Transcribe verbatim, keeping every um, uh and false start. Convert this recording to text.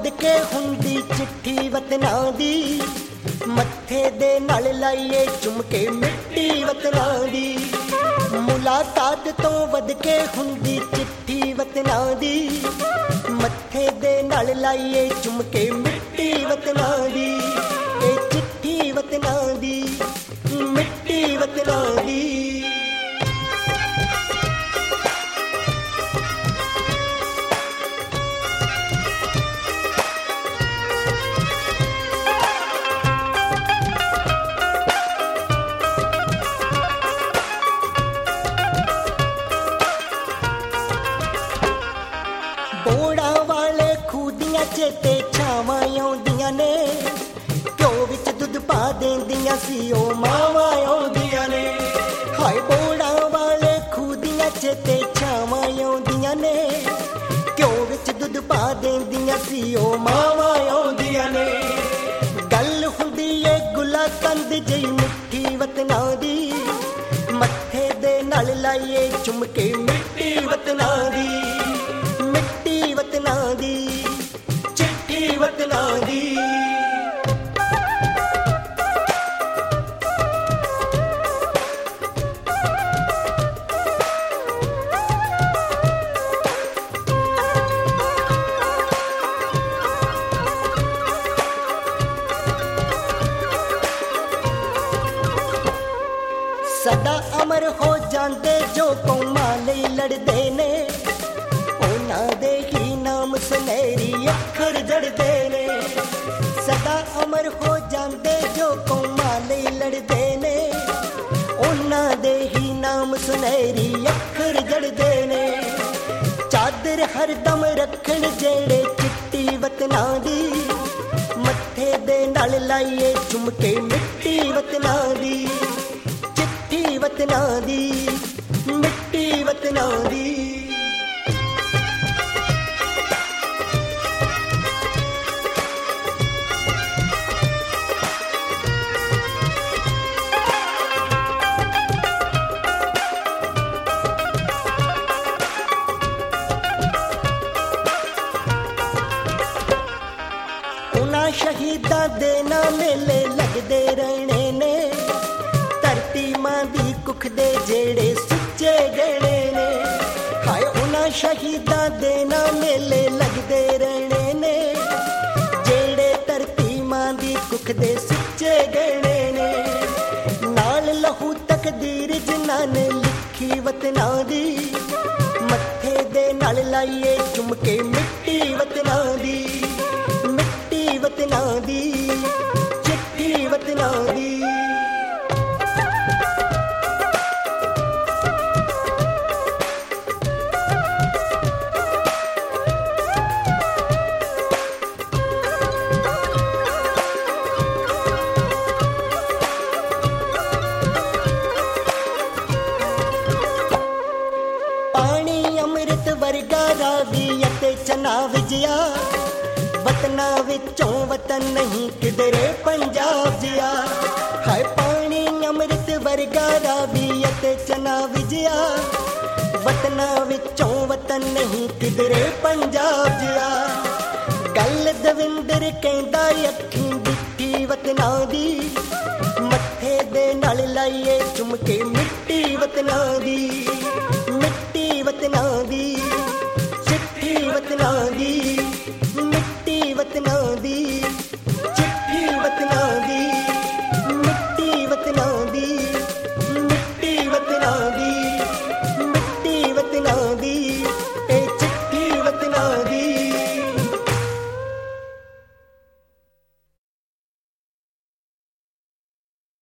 के हुंदी चिट्ठी वतना दी, मत्थे दे नाल लाइए चुमके मिट्टी वतना दी। मुलाकात तो वध के हुंदी चिट्ठी वतना दी, मत्थे दे नाल लाइए चुमके मिट्टी वतना दी। ए चिट्ठी वतना दी, मिट्टी वतना दी। बोड़ा वाले खूदियां चेते छावां आउंदियां ने, घ्यो विच दुध पा देंदियां सी ओ मावां आउंदियां ने। हाय बोड़ा वाले खूदियां चेते छावां आउंदियां ने, घ्यो विच दुध पा देंदियां सी ओ मावां आउंदियां ने। गल हुंदी ए गुला कंद जई मिट्ठी वतना दी, मत्थे दे नाल लाइए चुमके मिट्टी वतना दी। वतना दी, चिट्ठी वतना दी। सदा अमर हो जांदे जो कौमां लई लड़दे ने, उन्हां दे ही नाम सुनहरी अखर जड़दे ने। सदा अमर हो जांदे जो कौमां लई लड़दे ने, उन्हां दे ही नाम सुनहरी अखर जड़दे ने। चादर हरदम रखण जेड़े चिट्टी वतना दी, मत्थे दे नाल लाइए चुमके मिट्टी वतना दी। चिट्ठी वतना दी, मिट्टी वतना दी। शहीदां दे ना मेले लगदे रहने ने, धरती मां दी कुख दे जेड़े सुच्चे गहने ने। हाय उन्हां शहीदां दे ना मेले लगदे रहने ने, जेड़े धरती मां दी कुख दे सुच्चे गहने ने। नाल लहू तकदीर जिन्हां ने लिखी वतना दी, मत्थे दे नाल लाइए चुमके मिट्टी वतना दी। वतना दी, चिट्ठी वतना दी। पानी अमृत वर्गा रावी अते चनाव जिया, वतना विचों वतन नहीं किधरे पंजाब जिया। हाय पानी अमृत वर्गा रावी अते चनाव जिया, वतना विचों वतन नहीं किधरे पंजाब जिया। गल दविंदर कहंदा अखीं दिखी वतना दी, मत्थे दे नाल लाइए चुमके मिट्टी वतना दी।